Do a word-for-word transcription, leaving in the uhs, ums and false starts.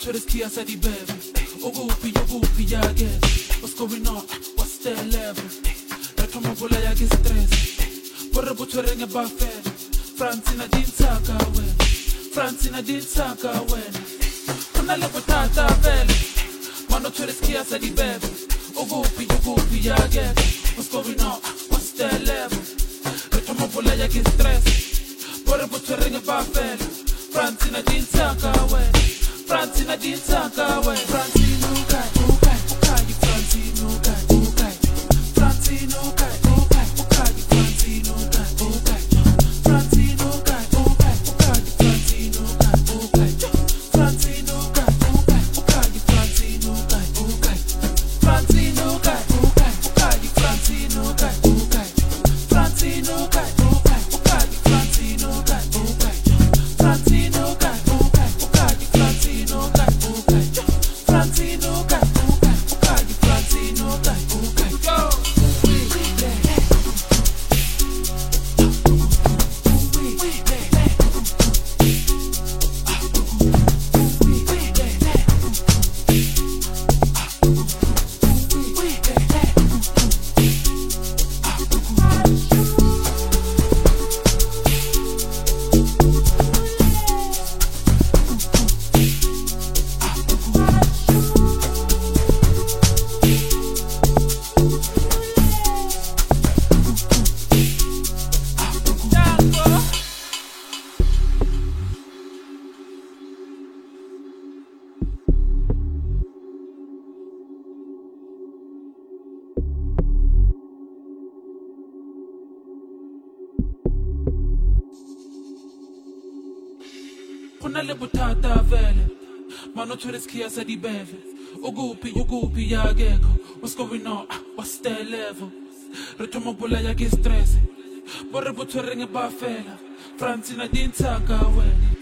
Manotwere skia sa di bebe. Ogupi, ogupi, ya get. What's going on? What's the level? Retro mabula ya ki stress. Porre butwere nge buffet. Francina din saka wen. Francina din saka wen. Kuna le butata vele. Manotwere skia sa di bebe. Ogupi, ogupi, ya get. What's going on? What's the level? Retro mabula ya ki stress. Porre butwere nge buffet. Francina din saka wen. Francina din saka wen. Francina ukai, ukai, ukai, Francina ukai, ukai. Francina ukai, ukai, ukai, Francina ukai, ukai. Francina ukai, ukai, ukai, Francina ukai, ukai. Francina ukai, ukai, ukai, Francina ukai, ukai. Francina ukai, ukai, ukai, Francina ukai, ukai. Francina ukai, ukai, ukai, Francina ukai, ukai. Francina ukai, ukai, ukai, Francina ukai, ukai. Francina ukai, ukai, ukai, Francina ukai, ukai. Go! Kuna le butata vele. Manotwere skia sa di bebe. Ugupi, ugupi, ya gecko. What's going on? What's the level? Retro mabula ya ki stress. Porre butwere nge buffet. Francina din saka wen.